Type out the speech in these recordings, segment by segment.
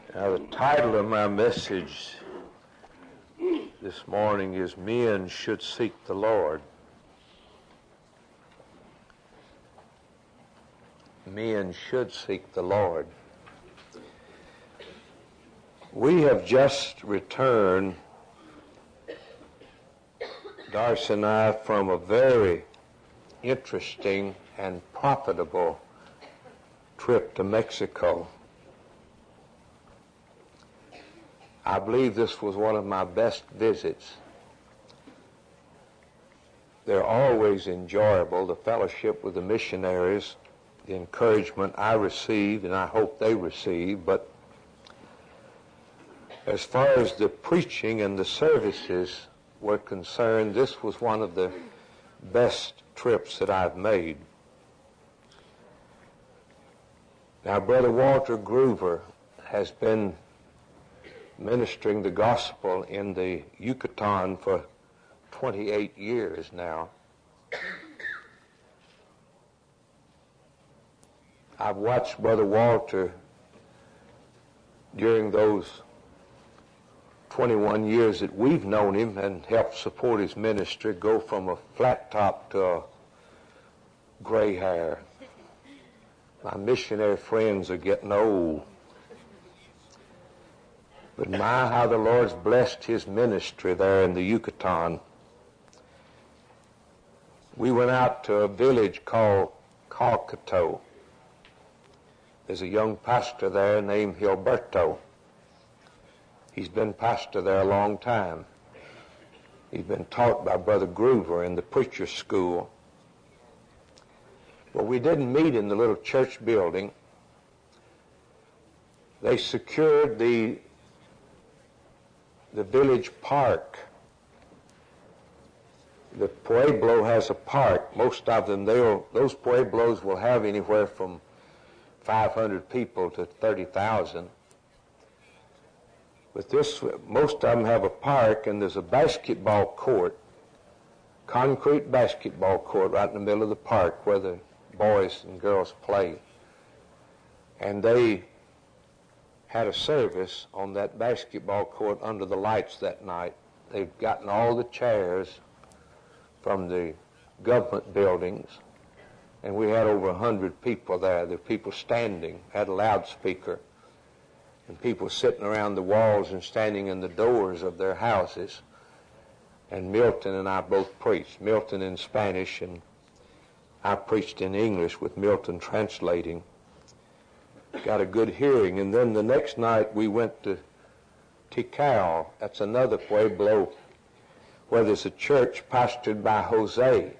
Now, the title of my message this morning is Men Should Seek the Lord. Men should seek the Lord. We have just returned, Darcy and I, from a very interesting and profitable trip to Mexico. I believe this was one of my best visits. They're always enjoyable, the fellowship with the missionaries, the encouragement I received and I hope they receive. But as far as the preaching and the services were concerned, this was one of the best trips that I've made. Now, Brother Walter Groover has been ministering the gospel in the Yucatan for 28 years now. I've watched Brother Walter during those 21 years that we've known him and helped support his ministry go from a flat top to a gray hair. My missionary friends are getting old. But my, how the Lord's blessed his ministry there in the Yucatan. We went out to a village called Calcato. There's a young pastor there named Gilberto. He's been pastor there a long time. He's been taught by Brother Groover in the preacher's school. Well, we didn't meet in the little church building. They secured the village park. The Pueblo has a park. Most of them, those Pueblos will have anywhere from 500 people to 30,000. But most of them have a park, and there's a basketball court, concrete basketball court right in the middle of the park where the boys and girls play. And they had a service on that basketball court under the lights that night. They've gotten all the chairs from the government buildings, and we had over 100 people there. There were people standing, had a loudspeaker, and people sitting around the walls and standing in the doors of their houses. And Milton and I both preached, Milton in Spanish, and I preached in English with Milton translating. Got a good hearing. And then the next night we went to Tikal. That's another Pueblo where there's a church pastored by Jose.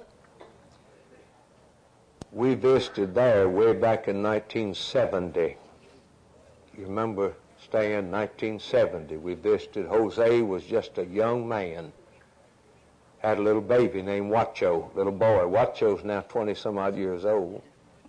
We visited there way back in 1970. You remember staying in 1970. We visited. Jose was just a young man. Had a little baby named Huacho, little boy. Huacho's now 20-some-odd years old.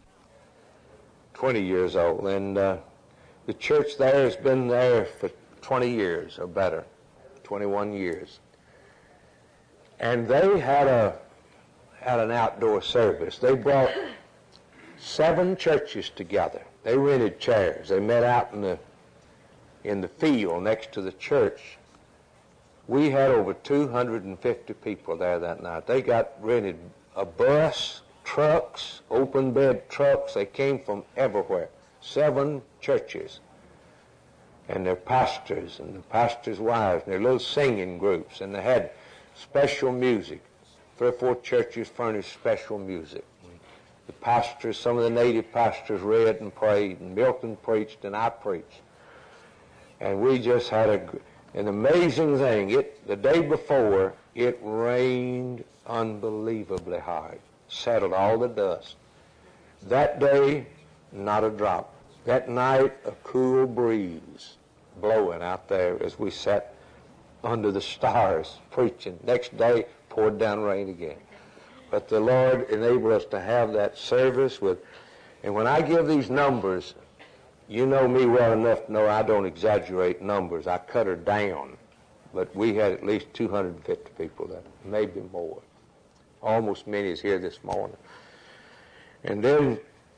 20 years old, and the church there has been there for 20 years or better, 21 years. And they had an outdoor service. They brought 7 churches together. They rented chairs. They met out in the field next to the church. We had over 250 people there that night. They rented a bus, trucks, open bed trucks. They came from everywhere. 7 churches. And their pastors and the pastors' wives and their little singing groups. And they had special music. 3 or 4 churches furnished special music. The pastors, some of the native pastors read and prayed, and Milton preached and I preached. And we just had an amazing thing. The day before, it rained unbelievably hard. Settled all the dust. That day, not a drop. That night, a cool breeze blowing out there as we sat under the stars preaching. Next day, poured down rain again. But the Lord enabled us to have that service and when I give these numbers, you know me well enough to know I don't exaggerate numbers. I cut her down. But we had at least 250 people there, maybe more. Almost many is here this morning. And then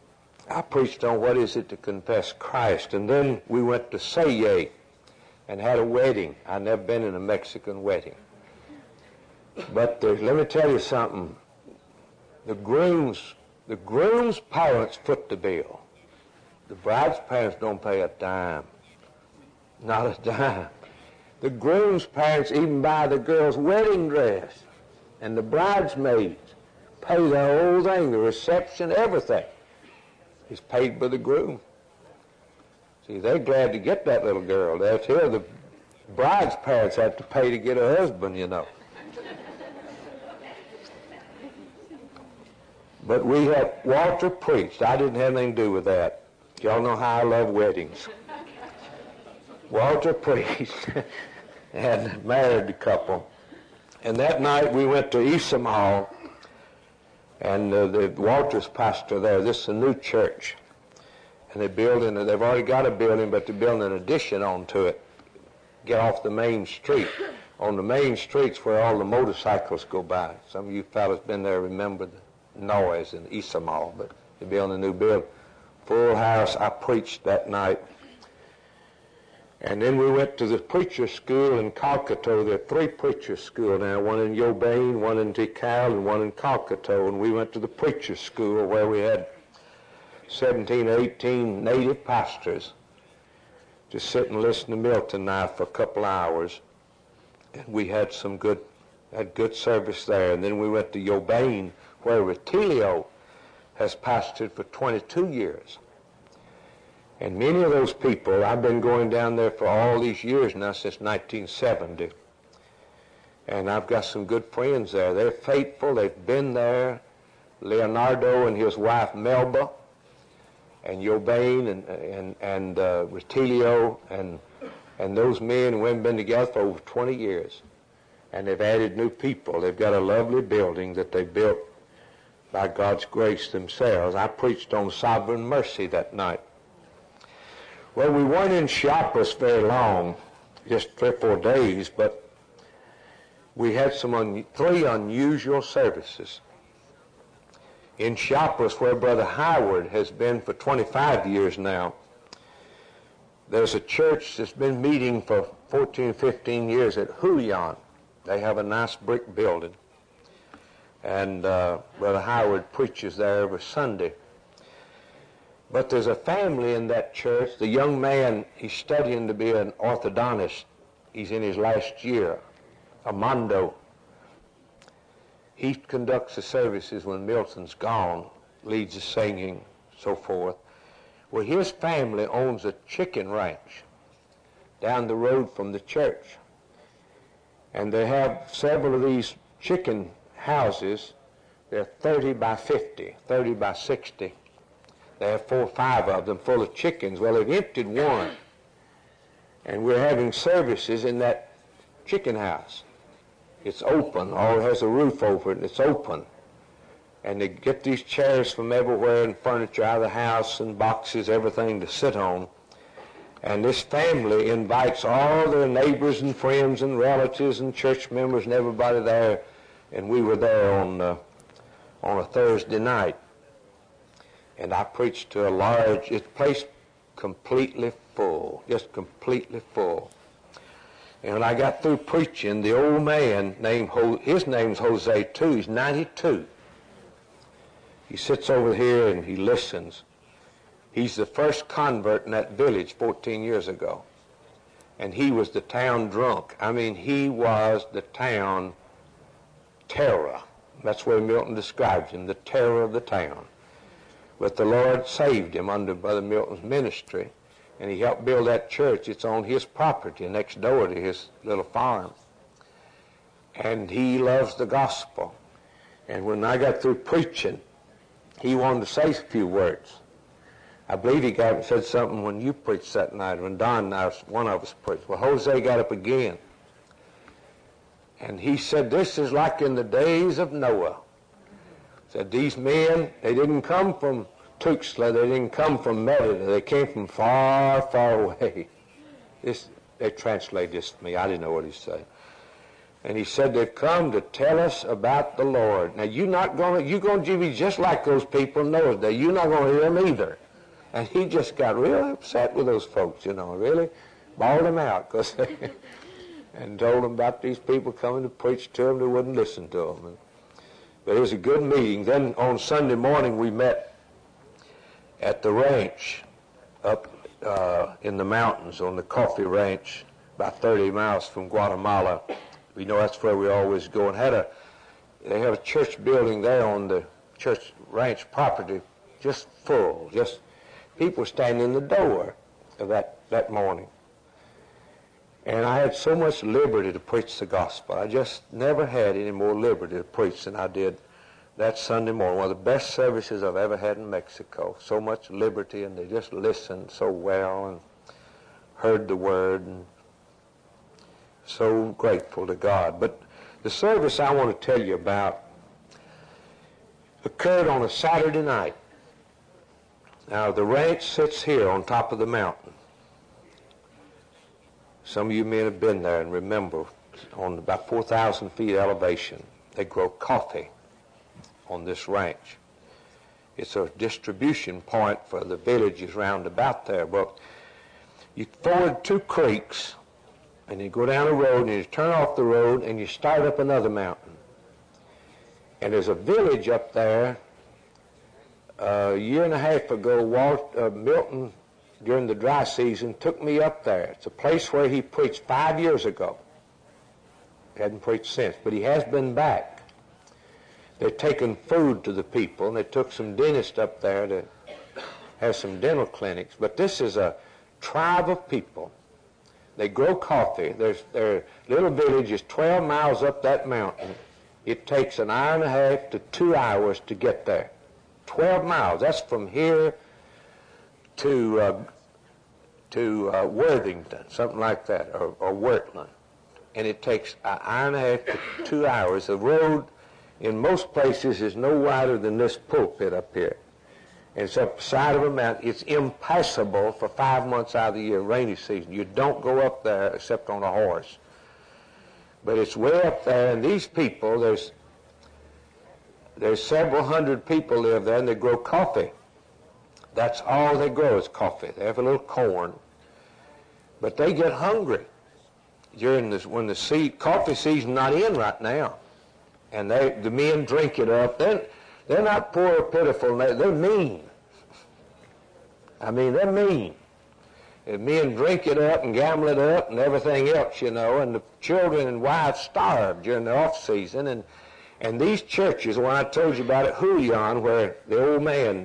I preached on what is it to confess Christ. And then we went to Sayé and had a wedding. I'd never been in a Mexican wedding. But let me tell you something. The groom's parents foot the bill. The bride's parents don't pay a dime. Not a dime. The groom's parents even buy the girl's wedding dress. And the bridesmaids pay the whole thing, the reception, everything. It's paid by the groom. See, they're glad to get that little girl. That's here. The bride's parents have to pay to get a husband, you know. But we had, Walter preached. I didn't have anything to do with that. Y'all know how I love weddings. Walter preached and married the couple. And that night we went to Isamall, and Walter's pastor there. This is a new church. And they've already got a building, but they're building an addition onto it. Get off the main street. On the main street's where all the motorcycles go by. Some of you fellas been there remember the noise in Isamall, but they're building a new building. Full house. I preached that night. And then we went to the preacher school in Calcutta. There are 3 preacher schools now, one in Yobain, one in Tikal, and one in Calcutta. And we went to the preacher school where we had 17 or 18 native pastors just sit and listen to Milton now for a couple hours. And we had good service there. And then we went to Yobain, where Retilio has pastored for 22 years. And many of those people, I've been going down there for all these years now, since 1970. And I've got some good friends there. They're faithful. They've been there. Leonardo and his wife Melba, and Yobain and Retilio, and those men and women been together for over 20 years. And they've added new people. They've got a lovely building that they built by God's grace themselves. I preached on sovereign mercy that night. Well, we weren't in Chiapas very long, just 3 or 4 days, but we had 3 unusual services. In Chiapas, where Brother Howard has been for 25 years now, there's a church that's been meeting for 14, 15 years at Julian. They have a nice brick building. And Brother Howard preaches there every Sunday. But there's a family in that church. The young man, he's studying to be an orthodontist. He's in his last year, Armando. He conducts the services when Milton's gone, leads the singing, so forth. Well, his family owns a chicken ranch down the road from the church. And they have several of these chicken houses. They're 30 by 50, 30 by 60. They have 4 or 5 of them full of chickens. Well, they've emptied one. And we're having services in that chicken house. It's open, or it has a roof over it, and it's open. And they get these chairs from everywhere and furniture out of the house and boxes, everything to sit on. And this family invites all their neighbors and friends and relatives and church members and everybody there. And we were there on a Thursday night. And I preached to a large place, completely full, just completely full. And when I got through preaching, the old man, his name's Jose too, he's 92. He sits over here and he listens. He's the first convert in that village 14 years ago. And he was the town drunk. I mean, he was the town terror. That's the way Milton describes him, the terror of the town. But the Lord saved him under Brother Milton's ministry, and he helped build that church. It's on his property next door to his little farm. And he loves the gospel. And when I got through preaching, he wanted to say a few words. I believe he got up and said something when you preached that night, when Don and one of us preached. Well, Jose got up again. And he said, this is like in the days of Noah. Said these men, they didn't come from Tuxtla, they didn't come from Merida, they came from far, far away. They translate this to me, I didn't know what he said. And he said they've come to tell us about the Lord. Now you're going to be just like those people in those days. You're not going to hear them either. And he just got real upset with those folks, really bawled them out and told them about these people coming to preach to them. They wouldn't listen to them. But it was a good meeting. Then on Sunday morning we met at the ranch up in the mountains on the coffee ranch about 30 miles from Guatemala. We know that's where we always go. And they have a church building there on the church ranch property, just full, just people standing in the door of that morning. And I had so much liberty to preach the gospel. I just never had any more liberty to preach than I did that Sunday morning. One of the best services I've ever had in Mexico. So much liberty, and they just listened so well and heard the word, and so grateful to God. But the service I want to tell you about occurred on a Saturday night. Now, the ranch sits here on top of the mountain. Some of you may have been there and remember, on about 4,000 feet elevation, they grow coffee on this ranch. It's a distribution point for the villages round about there. But you ford 2 creeks, and you go down a road, and you turn off the road, and you start up another mountain. And there's a village up there. A year and a half ago, Milton, during the dry season, took me up there. It's a place where he preached 5 years ago. He hadn't preached since, but he has been back. They've taken food to the people, and they took some dentists up there to have some dental clinics. But this is a tribe of people. They grow coffee. Their little village is 12 miles up that mountain. It takes an hour and a half to 2 hours to get there. 12 miles. That's from here to Worthington, something like that, or Wortland. And it takes an hour and a half to 2 hours. The road in most places is no wider than this pulpit up here. And it's up the side of a mountain. It's impassable for 5 months out of the year, rainy season. You don't go up there except on a horse. But it's way up there, and these people, there's several hundred people live there, and they grow coffee. That's all they grow is coffee. They have a little corn. But they get hungry during this, when the coffee season's not in right now. And the men drink it up. They're not poor or pitiful. They're mean. I mean, they're mean. The men drink it up and gamble it up and everything else, and the children and wives starve during the off-season. And these churches, when I told you about it, Julian, where the old man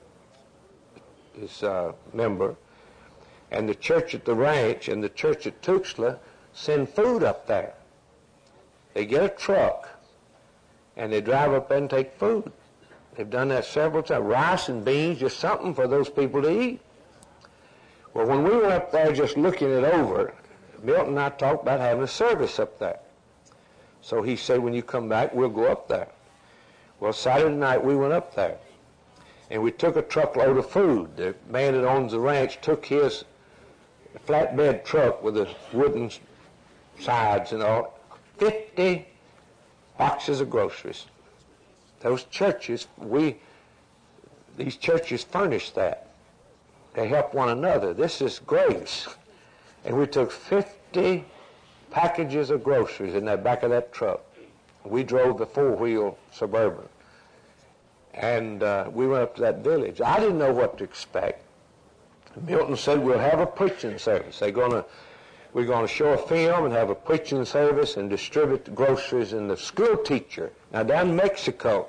is a member, and the church at the ranch and the church at Tuxtla send food up there. They get a truck, and they drive up there and take food. They've done that several times. Rice and beans, just something for those people to eat. Well, when we were up there just looking it over, Milton and I talked about having a service up there. So he said, when you come back, we'll go up there. Well, Saturday night we went up there, and we took a truckload of food. The man that owns the ranch took his flatbed truck with the wooden sides and all, 50 boxes of groceries. Those churches, these churches furnish that. They help one another. This is grace. And we took 50 packages of groceries in the back of that truck. We drove the 4-wheel Suburban. And we went up to that village. I didn't know what to expect. Milton said, we'll have a preaching service. We're going to show a film and have a preaching service and distribute the groceries. And the school teacher, now down in Mexico,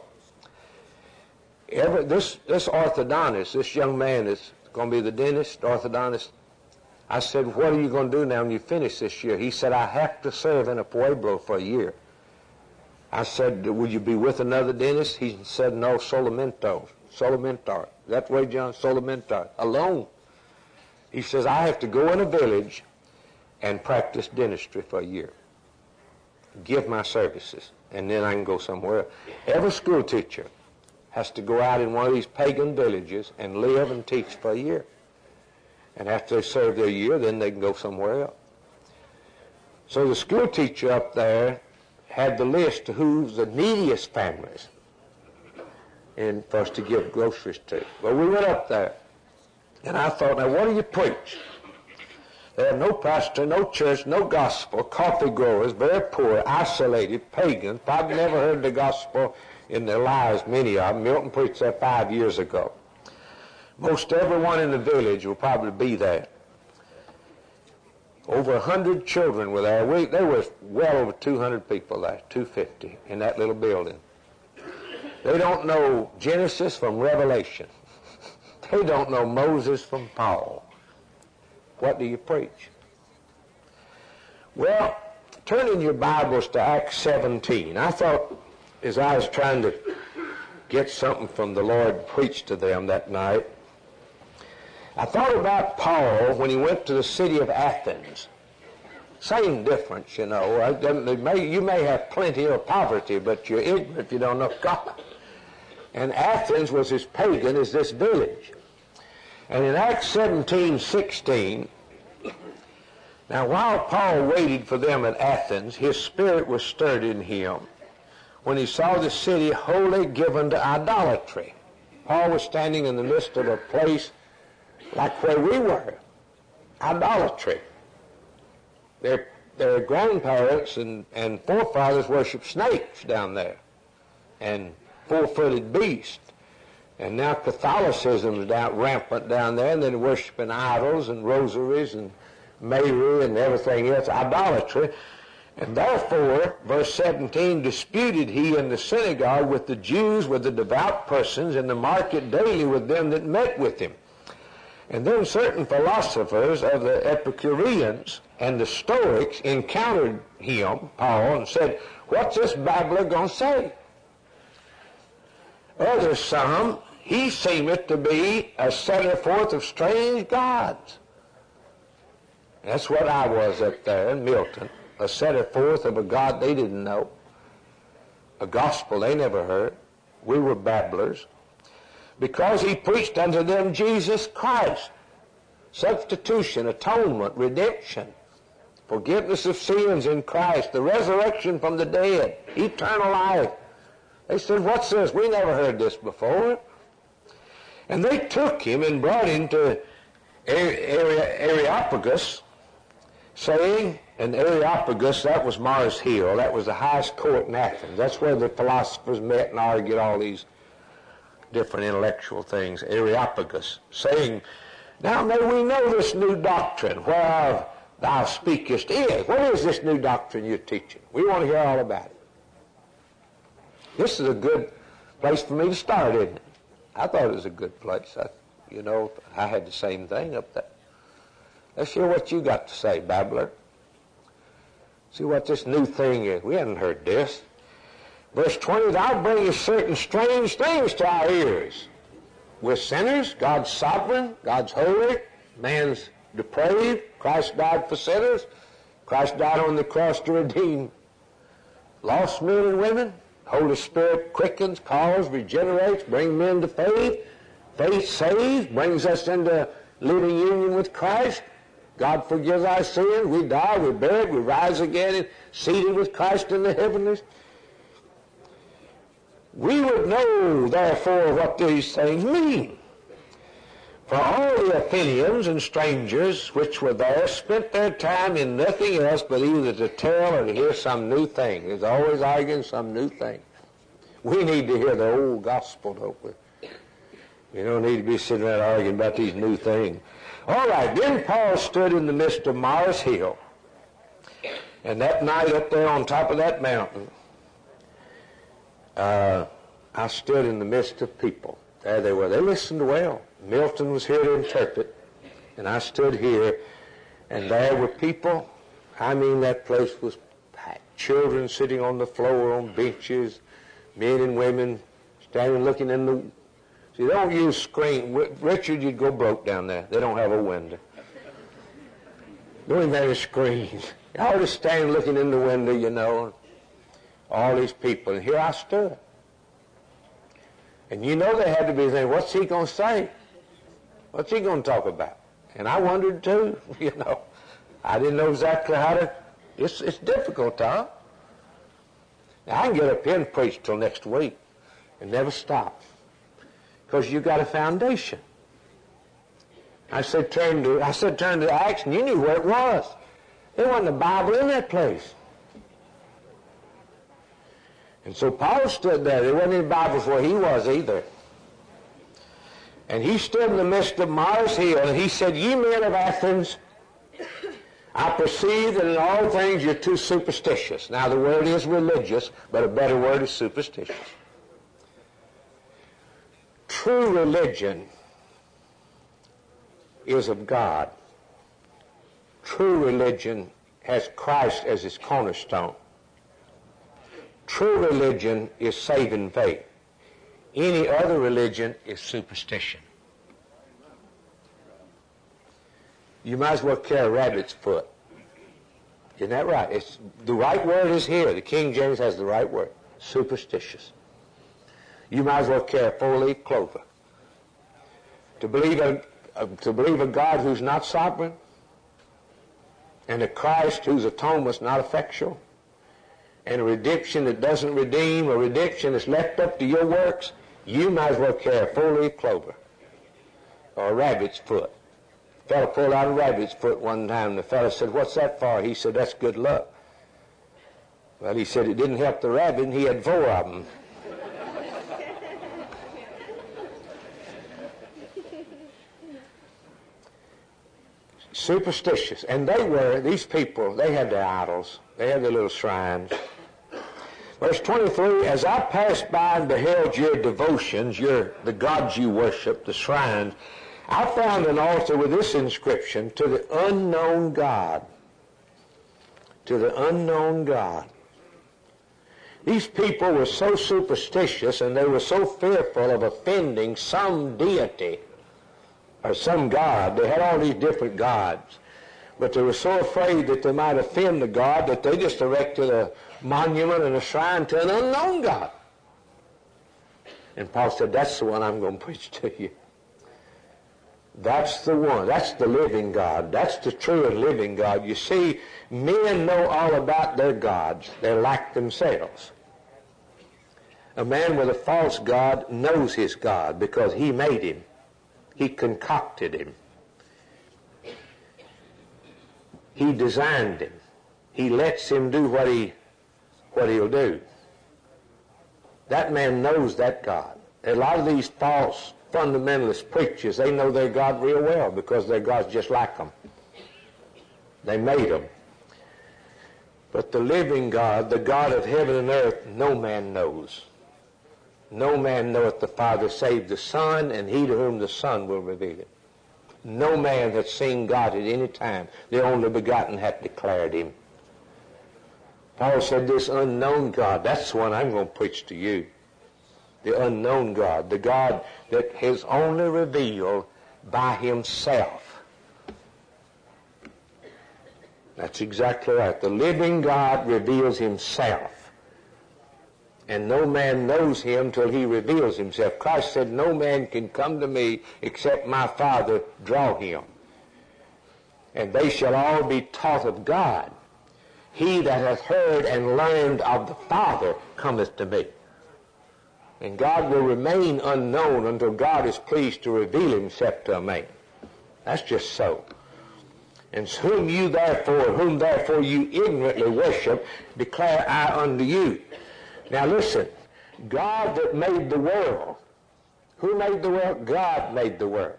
this orthodontist, this young man is going to be the dentist, orthodontist. I said, what are you going to do now when you finish this year? He said, I have to serve in a pueblo for a year. I said, will you be with another dentist? He said, no, solamente. Is that the way, John? Solamente. Alone. He says, I have to go in a village and practice dentistry for a year. Give my services, and then I can go somewhere else. Every school teacher has to go out in one of these pagan villages and live and teach for a year. And after they serve their year, then they can go somewhere else. So the school teacher up there had the list of who's the neediest families and for us to give groceries to. Well, we went up there, and I thought, now what do you preach? They had no pastor, no church, no gospel, coffee growers, very poor, isolated, pagans, probably never heard the gospel in their lives, many of them. Milton preached there 5 years ago. Most everyone in the village will probably be there. Over 100 children were there. There was well over 200 people there, 250 in that little building. They don't know Genesis from Revelation. They don't know Moses from Paul. What do you preach? Well, turn in your Bibles to Acts 17. I thought, as I was trying to get something from the Lord preached to them that night, I thought about Paul when he went to the city of Athens. Same difference, you know. You may have plenty of poverty, but you're ignorant if you don't know God. And Athens was as pagan as this village. And in Acts 17:16, now while Paul waited for them at Athens, his spirit was stirred in him when he saw the city wholly given to idolatry. Paul was standing in the midst of a place like where we were, idolatry. Their grandparents and forefathers worshiped snakes down there and four-footed beasts. And now Catholicism is rampant down there, and they're worshiping idols and rosaries and Mary and everything else, idolatry. And therefore, verse 17, disputed he in the synagogue with the Jews, with the devout persons, in the market daily with them that met with him. And then certain philosophers of the Epicureans and the Stoics encountered him, Paul, and said, what's this babbler going to say? Others, some, he seemeth to be a setter forth of strange gods. That's what I was up there in Milton, a setter forth of a God they didn't know, a gospel they never heard. We were babblers. Because he preached unto them Jesus Christ, substitution, atonement, redemption, forgiveness of sins in Christ, the resurrection from the dead, eternal life. They said, what's this? We never heard this before. And they took him and brought him to Areopagus, saying, and Areopagus, that was Mars Hill. That was the highest court in Athens. That's where the philosophers met and argued all these different intellectual things. Areopagus, saying, now may we know this new doctrine whereof thou speakest is. What is this new doctrine you're teaching? We want to hear all about it. This is a good place for me to start, isn't it? I thought it was a good place. I had the same thing up there. Let's hear what you got to say, babbler. See what this new thing is. We hadn't heard this. Verse 20, thou bringest certain strange things to our ears. We're sinners, God's sovereign, God's holy, man's depraved, Christ died for sinners, Christ died on the cross to redeem lost men and women. Holy Spirit quickens, calls, regenerates, brings men to faith. Faith saves, brings us into living union with Christ. God forgives our sins. We die, we're buried, we rise again, and seated with Christ in the heavenlies. We would know, therefore, what these things mean. For all the Athenians and strangers which were there spent their time in nothing else but either to tell or to hear some new thing. There's always arguing some new thing. We need to hear the old gospel, don't we? We don't need to be sitting around arguing about these new things. All right, then Paul stood in the midst of Mars Hill. And that night up there on top of that mountain, I stood in the midst of people. There they were. They listened well. Milton was here to interpret, and I stood here, and there were people. I mean, that place was packed. Children sitting on the floor on benches, men and women standing looking in the... See, they don't use screen. Richard, you'd go broke down there. They don't have a window. Don't even have a screen. Y'all just standing looking in the window, you know. All these people. And here I stood. And you know they had to be saying, what's he going to say? What's he going to talk about? And I wondered too, you know. I didn't know exactly how to... It's difficult, Tom. Now, I can get up here and preach till next week and never stop because you got a foundation. I said turn to Acts, and you knew where it was. There wasn't a Bible in that place. And so Paul stood there. There wasn't any Bibles where he was either. And he stood in the midst of Mars Hill, and he said, "Ye men of Athens, I perceive that in all things you're too superstitious." Now, the word is religious, but a better word is superstitious. True religion is of God. True religion has Christ as its cornerstone. True religion is saving faith. Any other religion is superstition. You might as well carry a rabbit's foot. Isn't that right? The right word is here. The King James has the right word. Superstitious. You might as well carry a four-leaf clover. To believe a God who's not sovereign, and a Christ whose atonement's not effectual, and a redemption that doesn't redeem, a redemption that's left up to your works, you might as well carry a four-leaf clover or a rabbit's foot. A fellow pulled out a rabbit's foot one time, and the fellow said, "What's that for?" He said, "That's good luck." Well, he said it didn't help the rabbit, and he had four of them. Superstitious. And these people, they had their idols. They had their little shrines. Verse 23, "As I passed by and beheld your devotions, the gods you worship, the shrines, I found an altar with this inscription, to the unknown God." To the unknown God. These people were so superstitious, and they were so fearful of offending some deity or some god. They had all these different gods. But they were so afraid that they might offend the God that they just erected a monument and a shrine to an unknown God. And Paul said, "That's the one I'm going to preach to you. That's the one. That's the living God. That's the true and living God." You see, men know all about their gods. They're like themselves. A man with a false God knows his God because he made him. He concocted him. He designed him. He lets him do what he'll do. That man knows that God. A lot of these false fundamentalist preachers, they know their God real well because their God's just like them. They made them. But the living God, the God of heaven and earth, no man knows. No man knoweth the Father save the Son, and he to whom the Son will reveal it. No man hath seen God at any time. The only begotten hath declared him. Paul said, this unknown God, that's the one I'm going to preach to you. The unknown God, the God that is only revealed by himself. That's exactly right. The living God reveals himself. And no man knows him till he reveals himself. Christ said, no man can come to me except my Father draw him. And they shall all be taught of God. He that hath heard and learned of the Father cometh to me. And God will remain unknown until God is pleased to reveal himself to a man. That's just so. And whom therefore you ignorantly worship, declare I unto you. Now listen, God that made the world, who made the world? God made the world.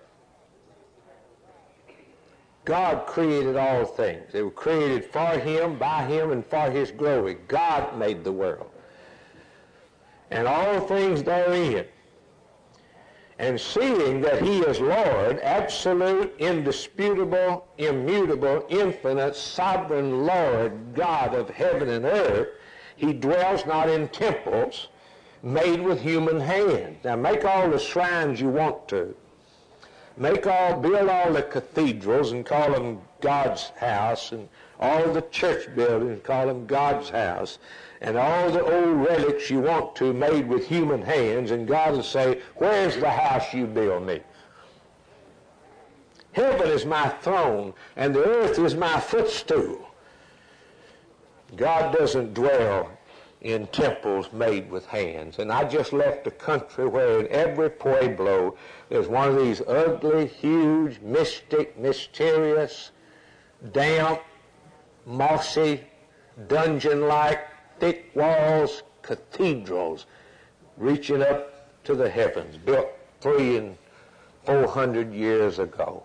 God created all things. They were created for him, by him, and for his glory. God made the world. And all things therein. And seeing that he is Lord, absolute, indisputable, immutable, infinite, sovereign Lord, God of heaven and earth, he dwells not in temples made with human hands. Now make all the shrines you want to. Build all the cathedrals and call them God's house, and all the church buildings and call them God's house, and all the old relics you want to made with human hands, and God will say, where's the house you build me? Heaven is my throne, and the earth is my footstool. God doesn't dwell in temples made with hands. And I just left a country where in every pueblo there's one of these ugly, huge, mystic, mysterious, damp, mossy, dungeon-like, thick walls, cathedrals reaching up to the heavens, built 300 and 400 years ago.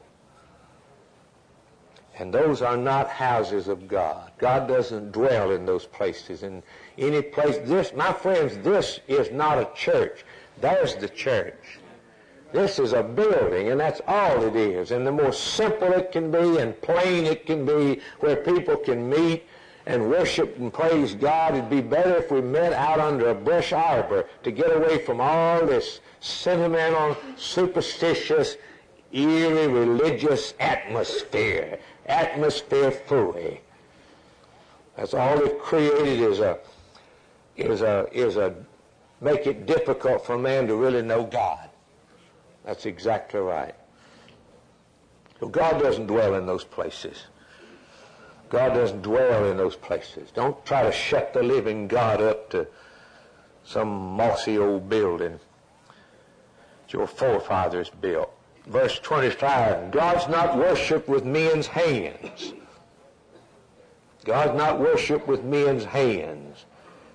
And those are not houses of God. God doesn't dwell in those places. In any place, this, my friends, this is not a church. There's the church. This is a building, and that's all it is. And the more simple it can be and plain it can be, where people can meet and worship and praise God, it'd be better if we met out under a brush arbor to get away from all this sentimental, superstitious, eerie, religious atmosphere fooey. That's all it created is a make it difficult for a man to really know God. That's exactly right. So God doesn't dwell in those places. God doesn't dwell in those places. Don't try to shut the living God up to some mossy old building that your forefathers built. Verse 25, God's not worshipped with men's hands. God's not worshipped with men's hands,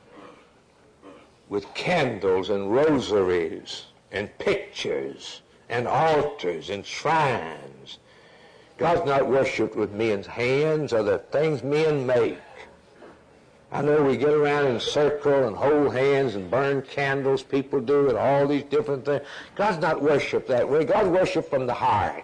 with candles and rosaries and pictures and altars and shrines. God's not worshipped with men's hands or the things men make. I know we get around in a circle and hold hands and burn candles. People do it, all these different things. God's not worshipped that way. God's worshipped from the heart.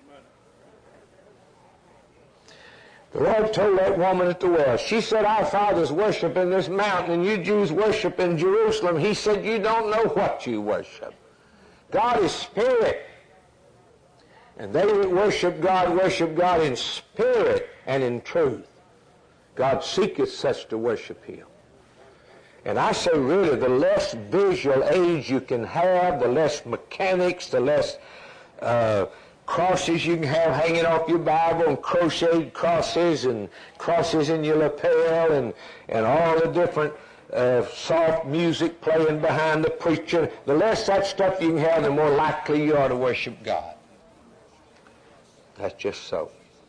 The Lord told that woman at the well, she said, our fathers worship in this mountain and you Jews worship in Jerusalem. He said, you don't know what you worship. God is spirit. And they that worship God in spirit and in truth. God seeketh such to worship Him. And I say really, the less visual age you can have, the less mechanics, the less crosses you can have hanging off your Bible, and crocheted crosses and crosses in your lapel and all the different soft music playing behind the preacher. The less that stuff you can have, the more likely you are to worship God. That's just so.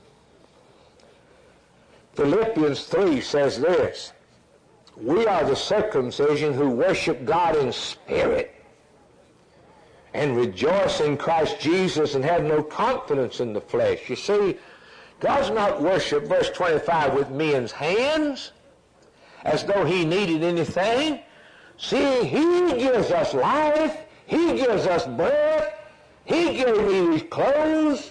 Philippians 3 says this, we are the circumcision who worship God in spirit and rejoice in Christ Jesus and have no confidence in the flesh. You see, God's not worshipped, verse 25, with men's hands as though He needed anything. See, He gives us life. He gives us breath. He gave me these clothes.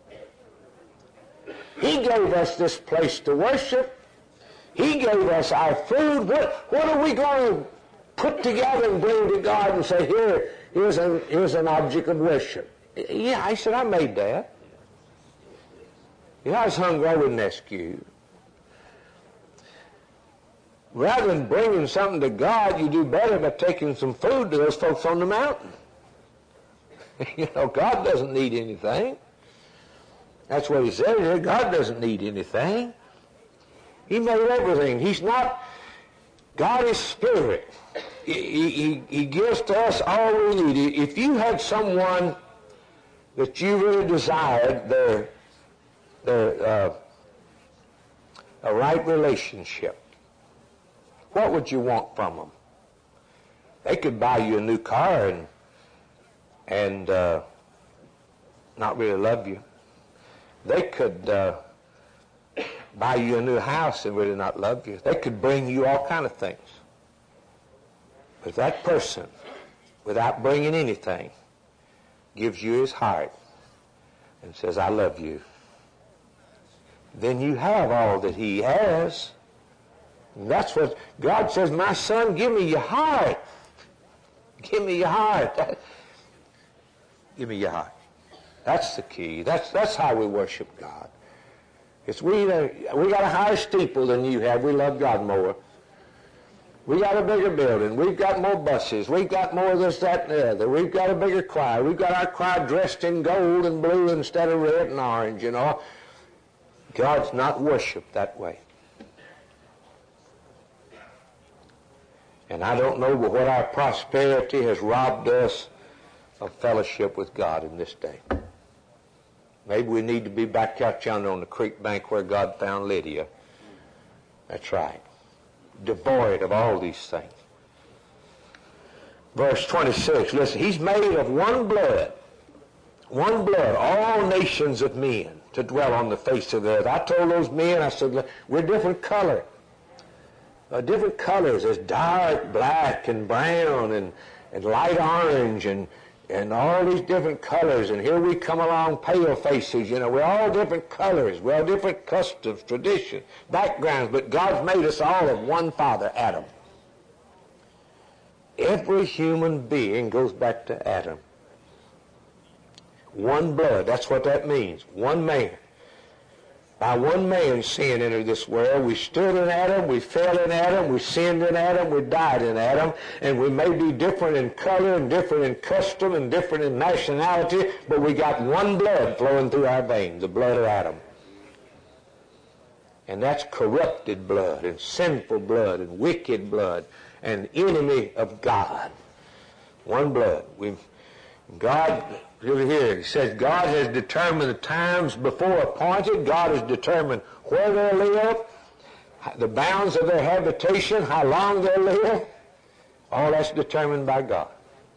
He gave us this place to worship. He gave us our food. What are we going to put together and bring to God and say, here's an object of worship? Yeah, I said, I made that. If I was hungry, I wouldn't ask you. Rather than bringing something to God, you do better by taking some food to those folks on the mountain. You know, God doesn't need anything. That's what He said here. God doesn't need anything. He made everything. He's not, God is spirit. He gives to us all we need. If you had someone that you really desired a right relationship, what would you want from them? They could buy you a new car and not really love you. They could buy you a new house and really not love you. They could bring you all kind of things. But if that person, without bringing anything, gives you his heart and says, I love you, then you have all that he has. And that's what God says, my son, give me your heart. Give me your heart. Give me your heart. That's the key. That's how we worship God. It's we got a higher steeple than you have. We love God more. We got a bigger building. We've got more buses. We've got more of this, that, and the other. We've got a bigger choir. We've got our choir dressed in gold and blue instead of red and orange, you know. God's not worshipped that way. And I don't know but what our prosperity has robbed us of fellowship with God in this day. Maybe we need to be back out yonder on the creek bank where God found Lydia. That's right. Devoid of all these things. Verse 26, listen, he's made of one blood, all nations of men to dwell on the face of the earth. I told those men, I said, we're different color. Different colors. There's dark black and brown and light orange and all these different colors. And here we come along pale faces. You know, we're all different colors. We're all different customs, traditions, backgrounds. But God's made us all of one Father, Adam. Every human being goes back to Adam. One blood. That's what that means. One man. By one man sin entered this world. We stood in Adam, we fell in Adam, we sinned in Adam, we died in Adam, and we may be different in color and different in custom and different in nationality, but we got one blood flowing through our veins, the blood of Adam. And that's corrupted blood and sinful blood and wicked blood and enemy of God. One blood. God, here, he says God has determined the times before appointed. God has determined where they'll live, the bounds of their habitation, how long they'll live. All that's determined by God.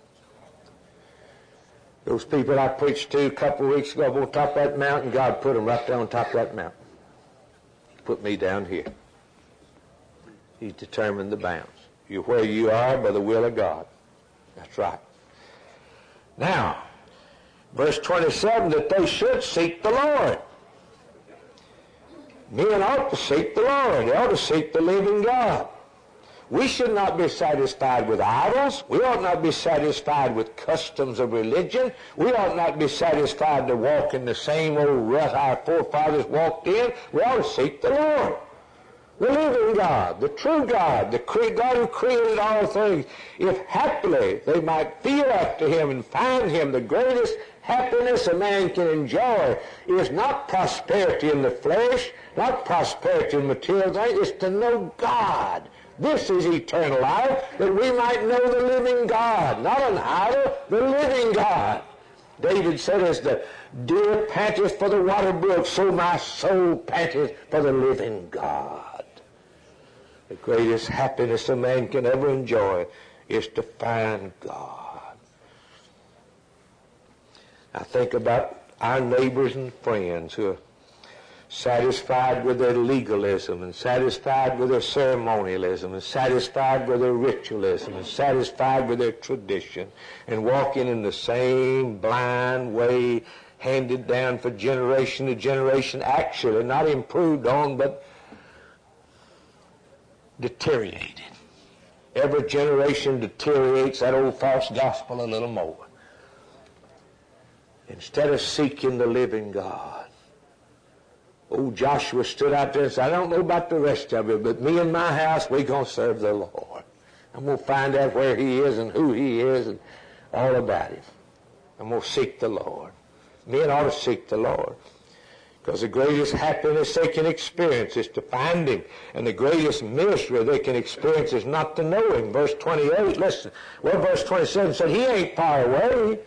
Those people I preached to a couple of weeks ago up on top of that mountain, God put them right there on top of that mountain. He put me down here. He's determined the bounds. You're where you are by the will of God. That's right. Now, verse 27, that they should seek the Lord. Men ought to seek the Lord. They ought to seek the living God. We should not be satisfied with idols. We ought not be satisfied with customs of religion. We ought not be satisfied to walk in the same old rut our forefathers walked in. We ought to seek the Lord. The living God, the true God, the God who created all things. If happily they might feel after Him and find Him, the greatest happiness a man can enjoy is not prosperity in the flesh, not prosperity in material things, it's to know God. This is eternal life, that we might know the living God, not an idol, the living God. David said, as the deer panteth for the water brook, so my soul panteth for the living God. The greatest happiness a man can ever enjoy is to find God. I think about our neighbors and friends who are satisfied with their legalism and satisfied with their ceremonialism and satisfied with their ritualism and satisfied with their tradition and walking in the same blind way handed down for generation to generation, actually not improved on but deteriorated. Every generation deteriorates that old false gospel a little more. Instead of seeking the living God. Old Joshua stood out there and said, I don't know about the rest of it, but me and my house, we're going to serve the Lord. I'm going to find out where He is and who He is and all about Him. I'm going to seek the Lord. Men ought to seek the Lord. Because the greatest happiness they can experience is to find Him. And the greatest misery they can experience is not to know Him. Verse 28, listen. Well, verse 27 said, He ain't far away.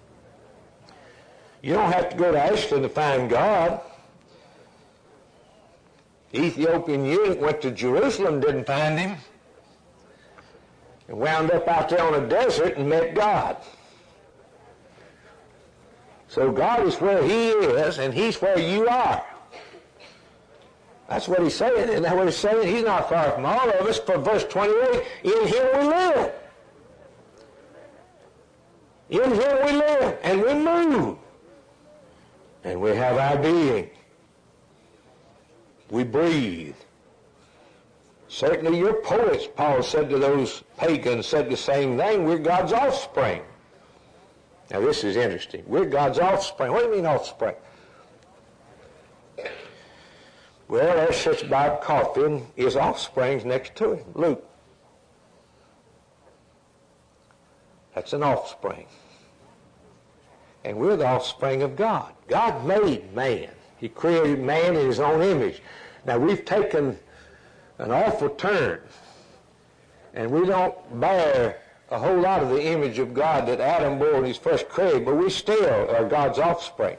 You don't have to go to Ashland to find God. The Ethiopian eunuch went to Jerusalem, didn't find Him. And wound up out there on a desert and met God. So God is where He is, and He's where you are. That's what He's saying. Isn't that what He's saying? He's not far from all of us. For verse 28, in Him we live. In Him we live, and we move. And we have our being. We breathe. Certainly your poets, Paul said to those pagans, said the same thing. We're God's offspring. Now this is interesting. We're God's offspring. What do you mean offspring? Well, there sits Bob Coffin. His offspring's next to him. Luke. That's an offspring. And we're the offspring of God. God made man. He created man in His own image. Now we've taken an awful turn And we don't bear a whole lot of the image of God that Adam bore in his first creation, but we still are God's offspring.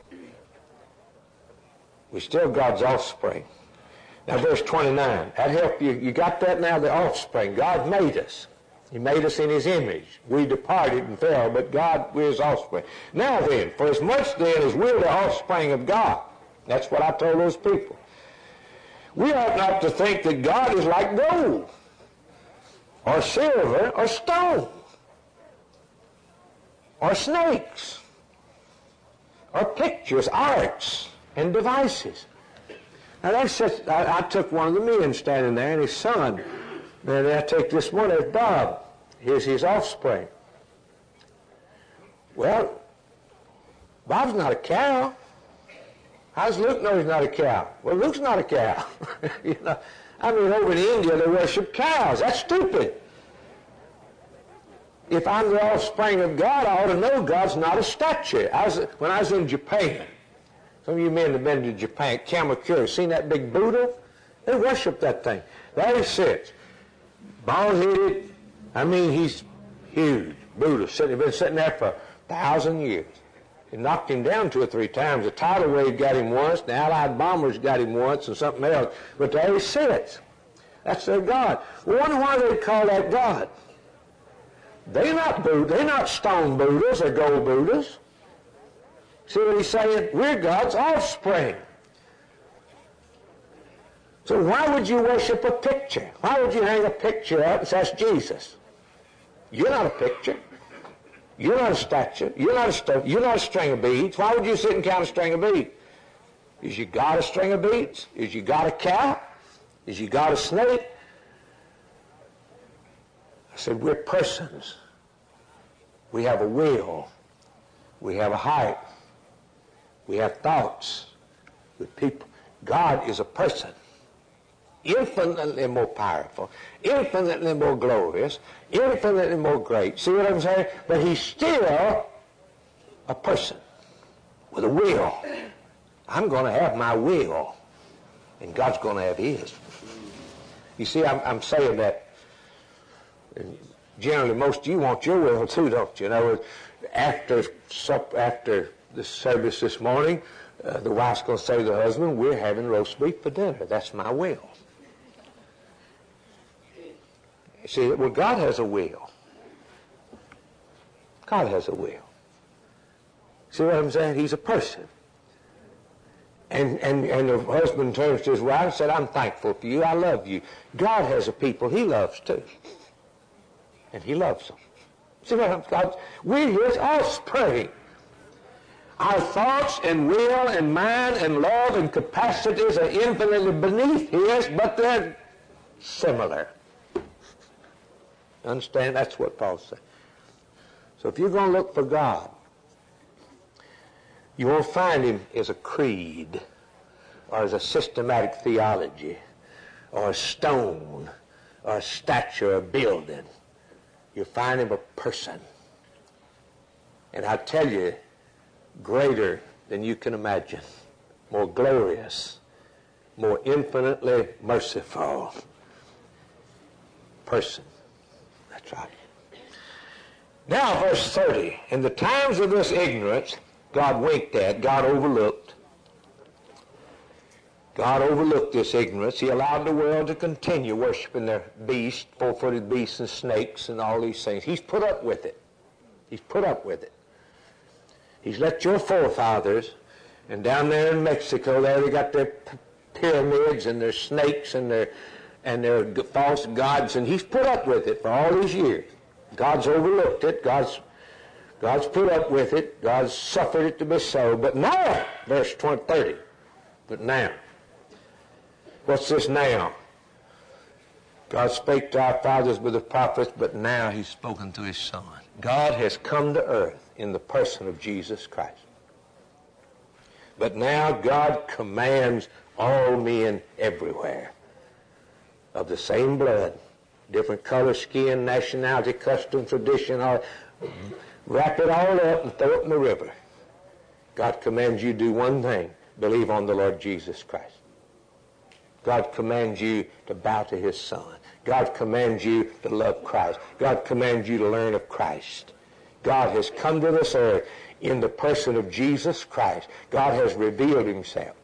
We're still God's offspring. Now, verse 29. That help you. You got that now? The offspring. God made us. He made us in his image. We departed and fell, but God, we're his offspring. Now then, for as much then as we're the offspring of God, that's what I told those people. We ought not to think that God is like gold, or silver, or stone, or snakes, or pictures, arts, and devices. Now that's just, I took one of the men standing there and his son. And I take this one, there's Bob. Here's his offspring. Well, Bob's not a cow. How does Luke know he's not a cow? Well, Luke's not a cow. You know, I mean, over in India they worship cows. That's stupid. If I'm the offspring of God, I ought to know God's not a statue. When I was in Japan, some of you men have been to Japan, Kamakura, seen that big Buddha? They worship that thing. There he sits, bald-headed. I mean, he's huge. Buddha, been sitting there for 1,000 years. It knocked him down 2 or 3 times. The tidal wave got him once, the Allied bombers got him once, and something else. But there he sits. That's their God. Well, I wonder why they call that God. They're not Buddha. They're not stone Buddhas or gold Buddhas. See what he's saying? We're God's offspring. So why would you worship a picture? Why would you hang a picture up and say, that's Jesus? You're not a picture. You're not a statue. You're not a stone. You're not a string of beads. Why would you sit and count a string of beads? Is you God a string of beads? Is you God a cow? Is you God a snake? I said, we're persons. We have a will. We have a heart. We have thoughts. We're people. God is a person. Infinitely more powerful, infinitely more glorious, infinitely more great. See what I'm saying? But he's still a person with a will. I'm going to have my will, and God's going to have his. You see, I'm saying that generally most of you want your will too, don't you? In other words, after the service this morning, the wife's going to say to the husband, we're having roast beef for dinner. That's my will. See, well, God has a will. God has a will. See what I'm saying? He's a person. And the husband turns to his wife and said, I'm thankful for you. I love you. God has a people he loves too. And he loves them. See what I'm saying? We're his offspring. Our thoughts and will and mind and love and capacities are infinitely beneath his, but they're similar. Understand? That's what Paul said. So if you're going to look for God, you won't find him as a creed or as a systematic theology or a stone or a statue or a building. You'll find him a person. And I tell you, greater than you can imagine, more glorious, more infinitely merciful person. That's right. Now, verse 30. In the times of this ignorance, God winked at, God overlooked. God overlooked this ignorance. He allowed the world to continue worshiping their beasts, 4-footed beasts and snakes and all these things. He's put up with it. He's put up with it. He's let your forefathers, and down there in Mexico, there they got their pyramids and their snakes and their false gods, and he's put up with it for all these years. God's overlooked it. God's put up with it. God's suffered it to be so. But now, verse 30, but now. What's this now? God spake to our fathers with the prophets, but now he's spoken to his Son. God has come to earth in the person of Jesus Christ. But now God commands all men everywhere of the same blood, different color, skin, nationality, custom, tradition, all, wrap it all up and throw it in the river. God commands you to do one thing, believe on the Lord Jesus Christ. God commands you to bow to his Son. God commands you to love Christ. God commands you to learn of Christ. God has come to this earth in the person of Jesus Christ. God has revealed himself.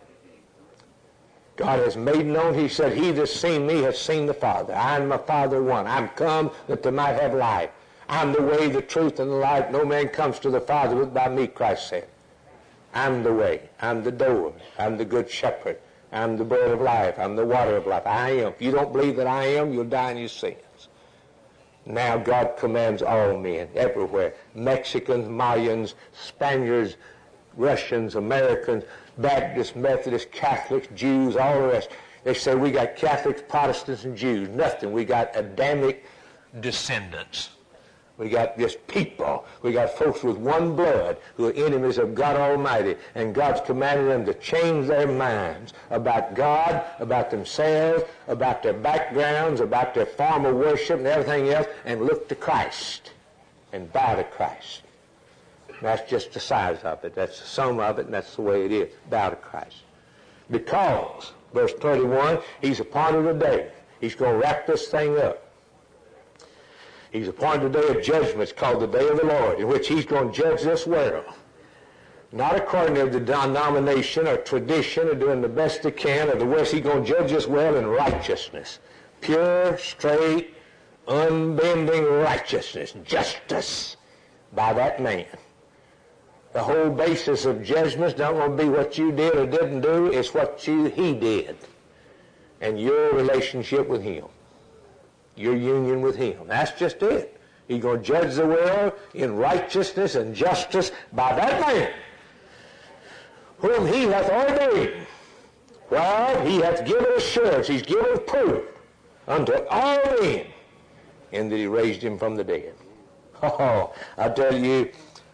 God has made known, he said, he that's seen me has seen the Father. I and my Father one. I'm come that they might have life. I'm the way, the truth, and the life. No man comes to the Father but by me, Christ said. I'm the way. I'm the door. I'm the good shepherd. I'm the bread of life. I'm the water of life. I am. If you don't believe that I am, you'll die in your sins. Now God commands all men everywhere. Mexicans, Mayans, Spaniards, Russians, Americans, Baptists, Methodists, Catholics, Jews, all the rest. They say we got Catholics, Protestants, and Jews. Nothing. We got Adamic descendants. We got just people. We got folks with one blood who are enemies of God Almighty. And God's commanded them to change their minds about God, about themselves, about their backgrounds, about their form of worship and everything else, and look to Christ and bow to Christ. That's just the size of it. That's the sum of it, and that's the way it is. Bow to Christ. Because, verse 31, he's appointed a day. He's going to wrap this thing up. He's appointed a day of judgment. It's called the day of the Lord, in which he's going to judge this world. Not according to the denomination or tradition or doing the best they can or the worst. He's going to judge this world in righteousness. Pure, straight, unbending righteousness. Justice by that man. The whole basis of judgment is not going to be what you did or didn't do. It's what he did. And your relationship with him. Your union with him. That's just it. He's going to judge the world in righteousness and justice by that man whom he hath ordained. While he hath given assurance, he's given proof unto all men, in that he raised him from the dead. Oh, I tell you,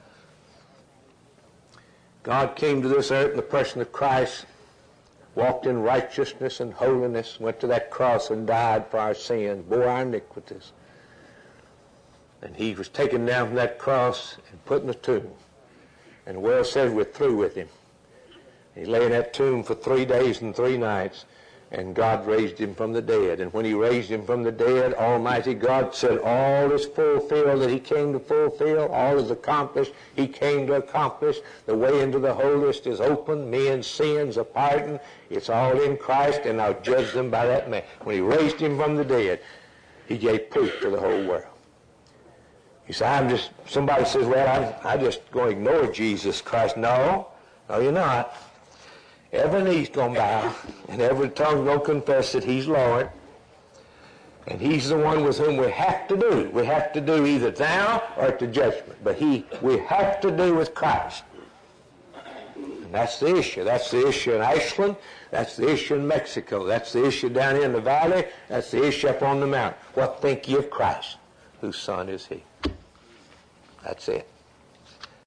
God came to this earth in the person of Christ, walked in righteousness and holiness, went to that cross and died for our sins, bore our iniquities. And he was taken down from that cross and put in a tomb. And the world says we're through with him. He lay in that tomb for 3 days and 3 nights, and God raised him from the dead. And when he raised him from the dead, Almighty God said all is fulfilled that he came to fulfill, all is accomplished, he came to accomplish. The way into the holiest is open, men's sins are pardoned. It's all in Christ, and I'll judge them by that man. When he raised him from the dead, he gave proof to the whole world. You say, somebody says, well, I'm just going to ignore Jesus Christ. No, you're not. Every knee's going to bow, and every tongue's going to confess that he's Lord. And he's the one with whom we have to do. We have to do either now or at the judgment. But we have to do with Christ. And that's the issue. That's the issue in Iceland. That's the issue in Mexico. That's the issue down here in the valley. That's the issue up on the mountain. What think ye of Christ, whose son is he? That's it.